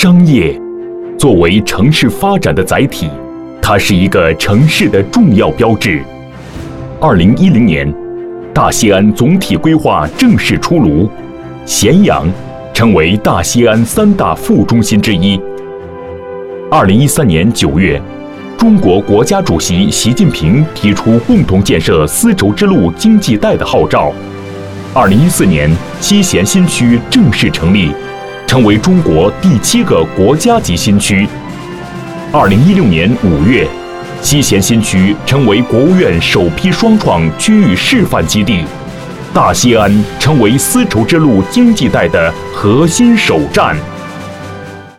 商业作为城市发展的载体，它是一个城市的重要标志。2010年，大西安总体规划正式出炉，咸阳成为大西安3大副中心之一。2013年9月，中国国家主席习近平提出共同建设丝绸之路经济带的号召。2014年，西咸新区正式成立，成为中国第7个国家级新区。2016年5月，西咸新区成为国务院首批双创区域示范基地，大西安成为丝绸之路经济带的核心首站。